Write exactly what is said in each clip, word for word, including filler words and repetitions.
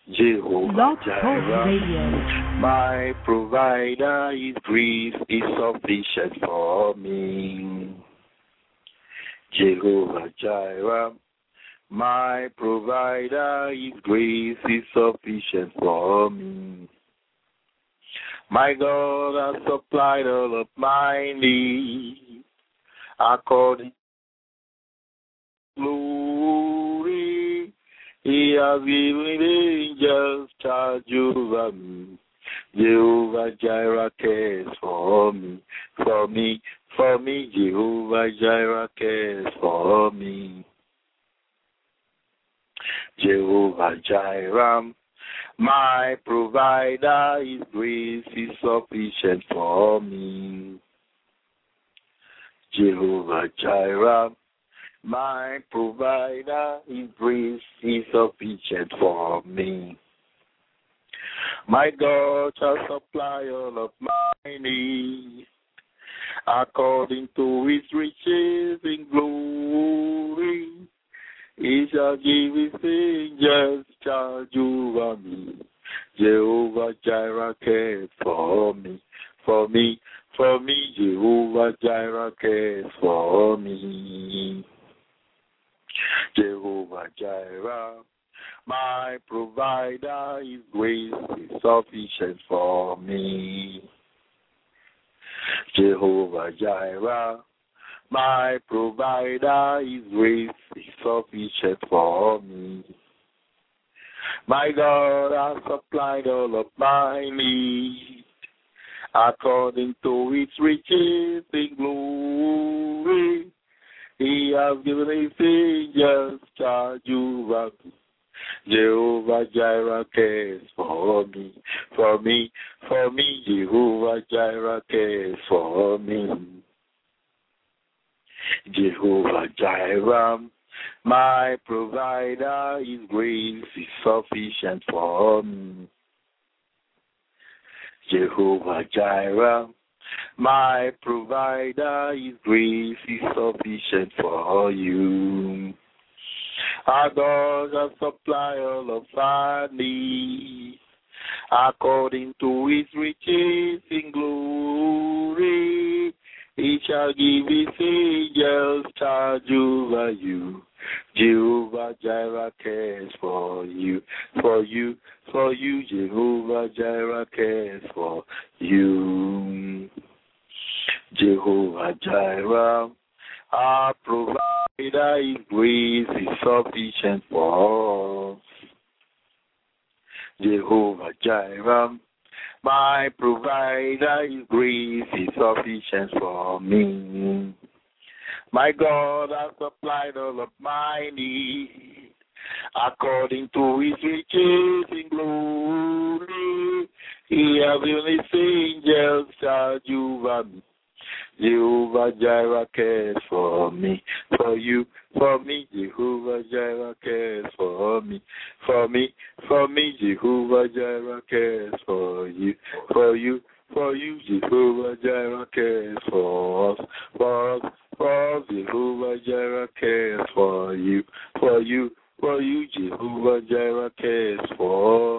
Jehovah Jireh, my provider, His grace is sufficient for me. Jehovah Jireh, my provider, His grace is sufficient for me. My God has supplied all of my needs according to glory. He has given angels charge over me. Jehovah Jireh cares for me, for me, for me. Jehovah Jireh cares for me. Jehovah Jireh, my provider, His grace is sufficient for me. Jehovah Jireh, my provider, His grace is sufficient for me. My God shall supply all of my needs according to His riches in glory. He shall give His angels charge over me. Jehovah Jireh cares for me, for me, for me. Jehovah Jireh cares for me. Jehovah Jireh, my provider, His grace is sufficient for me. Jehovah Jireh, my provider, His grace is sufficient for me. My God has supplied all of my needs according to His riches in glory. He has given His angels charge over me. Jehovah Jireh cares for me, for me, for me. Jehovah Jireh cares for me. Jehovah Jireh, my provider, His grace is sufficient for me. Jehovah Jireh, my provider, His grace is sufficient for you. Our God shall supply all of our needs according to His riches in glory. He shall give His angels charge over you. Jehovah Jireh cares for you, for you, for you. Jehovah Jireh cares for you. Jehovah Jireh, our provider, His grace is sufficient for us. Jehovah Jireh, my provider, His grace is sufficient for me. My God has supplied all of my needs according to His riches in glory. He has given His angels charge over me. Jehovah Jireh cares for me, for you, for me. Jehovah Jireh cares for me, for me, for me. Jehovah Jireh cares for you, for you, for you. Jehovah Jireh cares for us, for us, for us. Jehovah Jireh cares for you, for you, for you. Jehovah Jireh cares for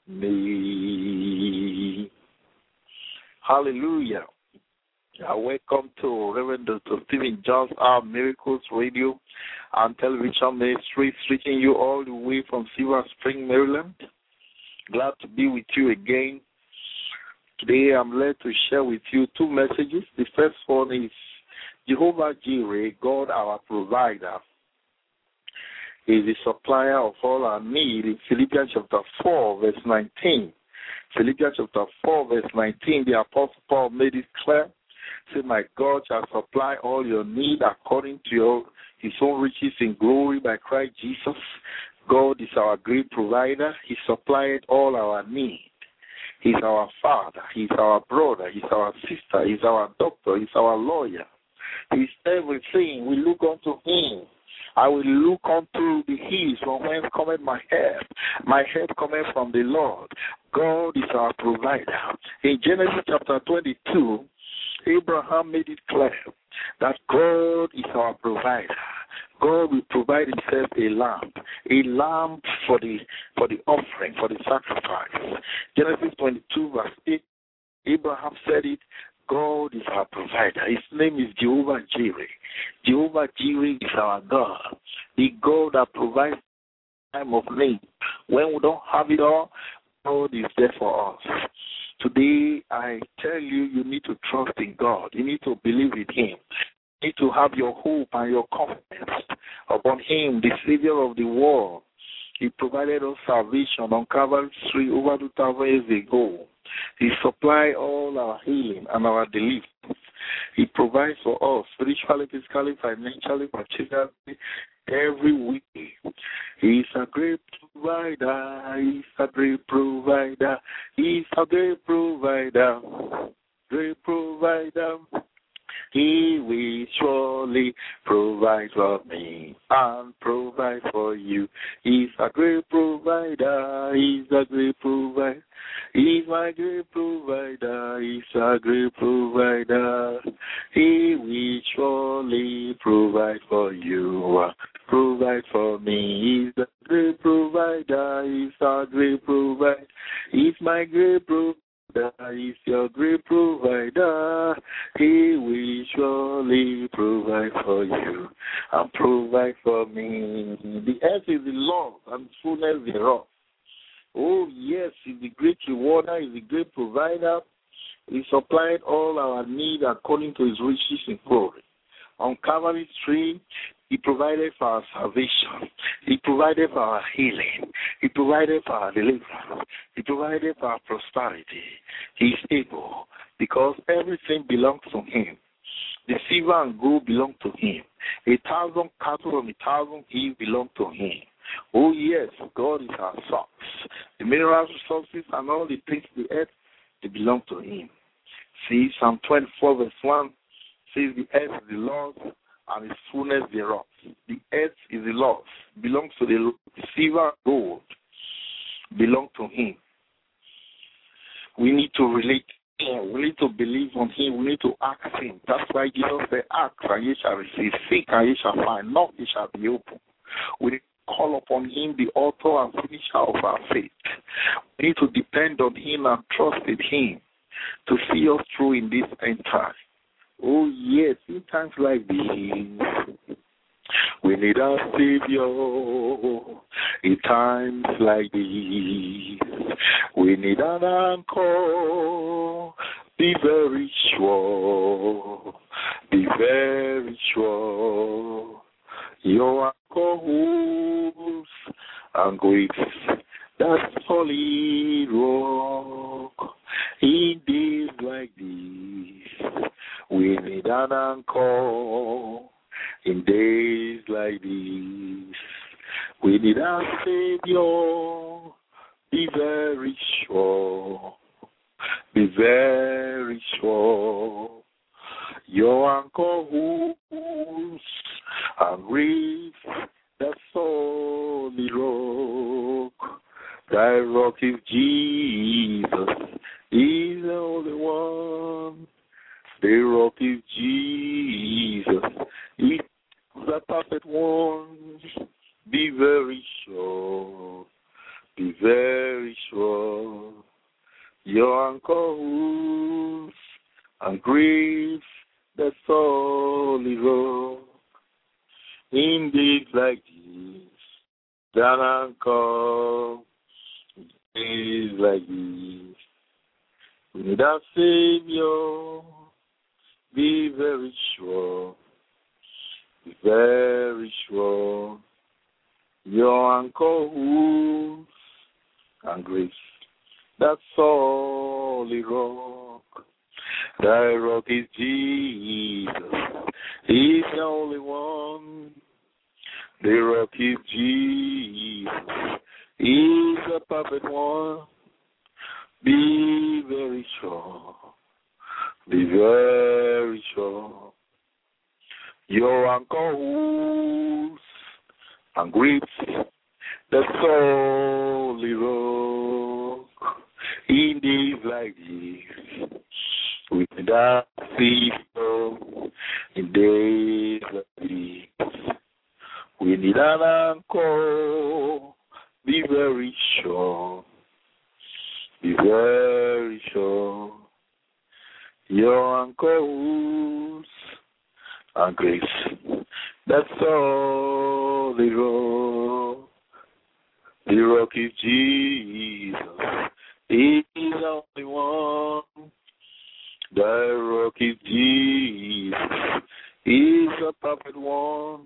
me. Hallelujah. Uh, welcome to Reverend Doctor Stephen John's Our Miracles Radio and Television Ministries, reaching you all the way from Silver Spring, Maryland. Glad to be with you again. Today I'm led to share with you two messages. The first one is Jehovah Jireh, God our provider, is the supplier of all our need in Philippians chapter four, verse nineteen. Philippians chapter four, verse nineteen, the Apostle Paul made it clear. Say, my God shall supply all your need according to your, His own riches in glory by Christ Jesus. God is our great provider. He supplied all our need. He's our father. He's our brother. He's our sister. He's our doctor. He's our lawyer. He's everything. We look unto Him. I will look unto the hills from whence cometh my help. My help cometh from the Lord. God is our provider. In Genesis chapter twenty-two, Abraham made it clear. that God is our provider. God will provide himself a lamb, a lamb for the for the offering, for the sacrifice. Genesis twenty-two, verse eight, Abraham said it, God is our provider. His name is Jehovah Jireh. Jehovah Jireh is our God, the God that provides time of need. When we don't have it all, God is there for us. Today, I tell you, you need to trust in God. You need to believe in him. You need to have your hope and your confidence upon him, the Savior of the world. He provided us salvation on Calvary's tree over two thousand years ago. He supplied all our healing and our deliverance. He provides for us spiritually, physically, financially, materially, every week. He's a great provider. He's a great provider. He's a great provider. Great provider. He will surely provide for me and provide for you. He's a great provider. He's a great provider. He's my great provider. He's a great provider. He will surely provide for you. Provide for me. He's a great provider. He's a great provider. He's my great provider. He's your great provider. He will surely provide for you and provide for me. The earth is the Lord and fullness thereof. Oh, yes, he's the great rewarder. He's the great provider. He supplied all our need according to his riches in glory. On Calvary's tree, he provided for our salvation. He provided for our healing. He provided for our deliverance. He provided for our prosperity. He is able because everything belongs to him. The silver and gold belong to him. A thousand cattle and a thousand hills belong to him. Oh, yes, God is our source. The mineral resources and all the things of the earth, they belong to him. See, Psalm twenty-four, verse one says, the earth is the Lord's and his fullness thereof. The earth is the Lord's, belongs to the Lord. Silver and gold belong to him. We need to relate to him. We need to believe on him. We need to ask him. That's why Jesus said, ask and ye shall receive. Seek and ye shall find. Knock, ye shall be open. We need to call upon him, the author and finisher of our faith. We need to depend on him and trust in him to see us through in this end time. Oh, yes, in times like these, we need our Savior. In times like these, we need an anchor. Be very sure, be very sure. Your anchor holds and grips that solid rock. In days like these, we need an anchor. In days like these, we need our Savior. Be very sure, be very sure. Your anchor holds and reefs that solid rock. Thy rock is Jesus. He's the only one. The rock is Jesus. He's the perfect one. Be very sure. Be very sure. Your anchor holds and grieves the solid rock. In days like this, that anchor, days like this, we need our Savior. Be very sure, be very sure. Your anchor holds and grips that solid rock. Thy rock is Jesus. He's the only one. The rock is Jesus. He's the perfect one. Be very sure. Be very sure. Your anchor holds and grips the solid rock. In days like this, with that Savior, In days like these, we need an anchor. Be very sure. Be very sure. Your anchor holds and grace. That's all the rock. The rock is Jesus. He is the only one. The rock is Jesus. He is the perfect one.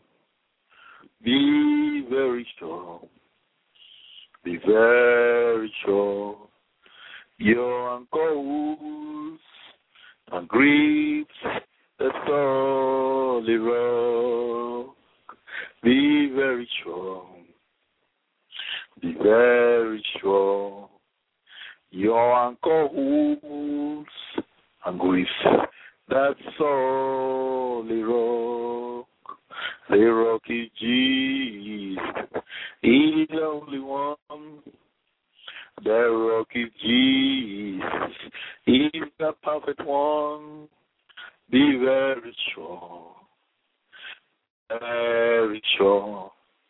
Be very sure. Be very sure. Your anchor holds and grips the solid rock. Be very sure. Be very sure. Your anchor holds and grips that solid rock. The rock is Jesus. He is the only one. The rock is Jesus. He is the perfect one. Be very sure. Very sure.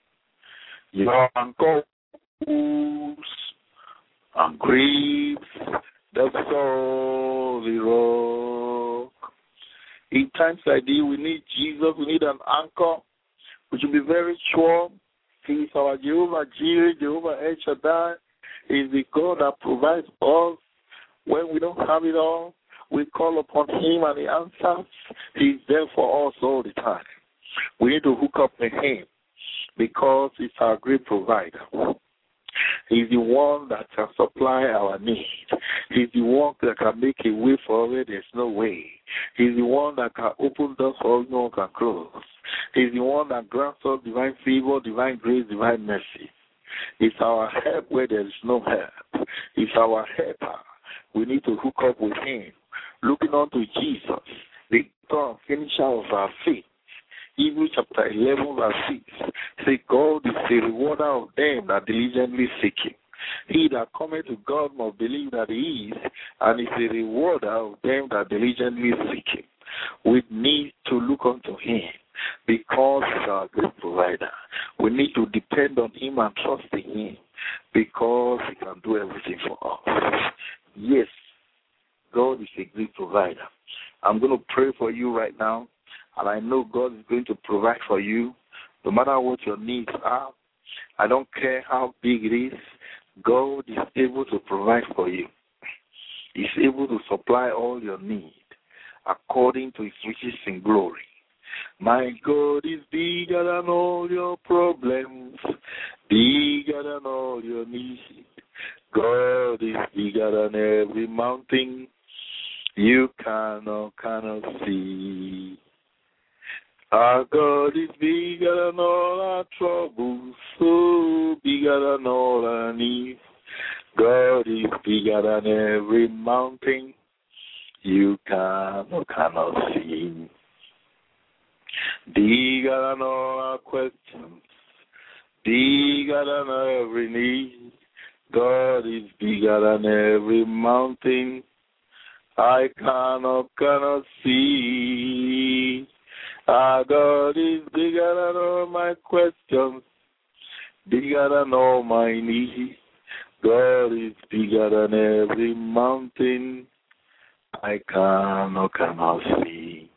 Your anchor holds and grips the solid rock. In times like this, we need Jesus. We need an anchor. We should be very sure. He is our Jehovah Jireh, Jehovah El Shaddai. He is the God that provides us when we don't have it all. We call upon Him and He answers. He is there for us all the time. We need to hook up with Him because He's our great provider. He's the one that can supply our needs. He's the one that can make a way for where there's no way. He's the one that can open doors for no one can close. He's the one that grants us divine favor, divine grace, divine mercy. He's our help where there is no help. He's our helper. We need to hook up with Him. Looking unto Jesus, the author and finisher of our faith. Hebrews chapter eleven, verse six. Say, God is the rewarder of them that diligently seek Him. He that cometh to God must believe that He is, and is the rewarder of them that diligently seek Him. We need to look unto Him because He's our great provider. We need to depend on Him and trust in Him because He can do everything for us. Yes, God is a great provider. I'm going to pray for you right now. And I know God is going to provide for you, no matter what your needs are. I don't care how big it is. God is able to provide for you. He's able to supply all your needs according to His riches in glory. My God is bigger than all your problems, bigger than all your needs. God is bigger than every mountain you cannot, cannot see. Our God is bigger than all our troubles, so bigger than all our needs. God is bigger than every mountain you cannot, cannot see. Bigger than all our questions, bigger than every need. God is bigger than every mountain I cannot, cannot see. Our God is bigger than all my questions, bigger than all my needs. God is bigger than every mountain I cannot, cannot see.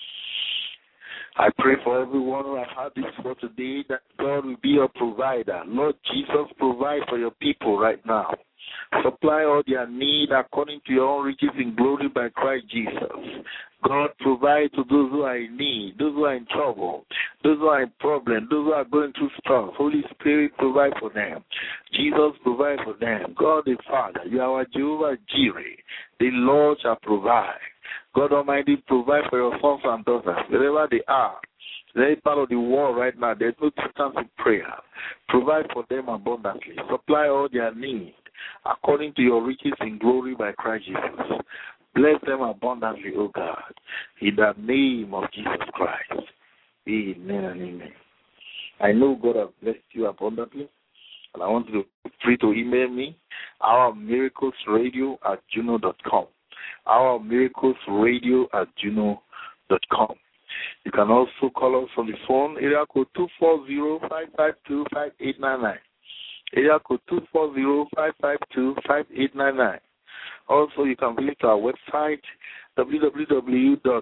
I pray for everyone who has had this for today that God will be your provider. Lord Jesus, provide for your people right now. Supply all their need according to your own riches in glory by Christ Jesus. God, provide to those who are in need, those who are in trouble, those who are in problem, those who are going through stuff. Holy Spirit, provide for them. Jesus, provide for them. God the Father, you are our Jehovah Jireh. The Lord shall provide. God Almighty, provide for your sons and daughters, wherever they are. They're part of the world right now. There's no distance in prayer. Provide for them abundantly. Supply all their needs according to your riches in glory by Christ Jesus. Bless them abundantly, O God, in the name of Jesus Christ. Amen and amen. I know God has blessed you abundantly, and I want you to free to email me, our miracles radio at juno dot com. Our miracles radio at juno dot com. You can also call us on the phone, area code two four zero, five five two, five eight nine nine. Area code two four zero, five five two, five eight nine nine. Also, you can visit our website, w w w dot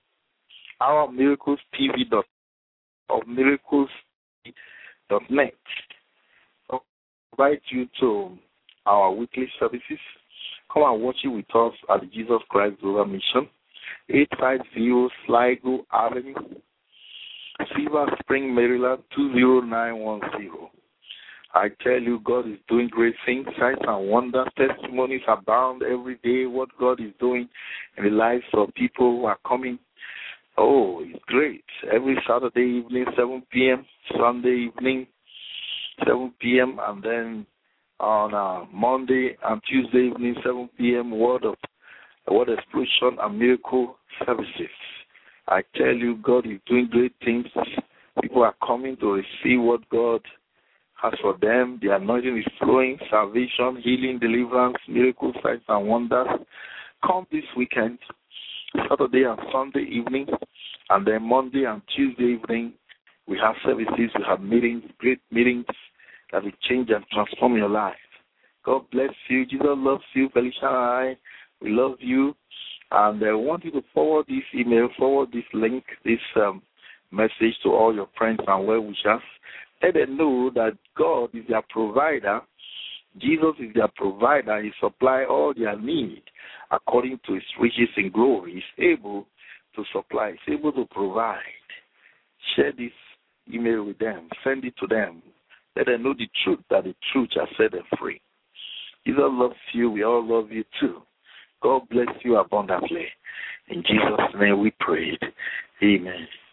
our miracles t v dot or miracles dot net. I'll invite you to our weekly services. Come and watch it with us at the Jesus Christ Global Mission, eight five zero Sligo Avenue, Silver Spring, Maryland, two zero nine one zero. I tell you, God is doing great things, signs and wonders. Testimonies abound every day. What God is doing in the lives of people who are coming. Oh, it's great. Every Saturday evening, seven p.m., Sunday evening, seven p.m., and then on uh, Monday and Tuesday evening, seven p.m., Word of Word Explosion and Miracle Services. I tell you, God is doing great things. People are coming to receive what God has for them. The anointing is flowing, salvation, healing, deliverance, miracles, signs and wonders. Come this weekend, Saturday and Sunday evening, and then Monday and Tuesday evening, we have services, we have meetings, great meetings that will change and transform your life. God bless you. Jesus loves you. Felicia and I, we love you. And I want you to forward this email, forward this link, this um, message to all your friends and well-wishers. Let them know that God is their provider. Jesus is their provider. He supplies all their need according to his riches in glory. He's able to supply. He's able to provide. Share this email with them. Send it to them. Let them know the truth, that the truth shall set them free. Jesus loves you. We all love you too. God bless you abundantly. In Jesus' name we prayed. Amen.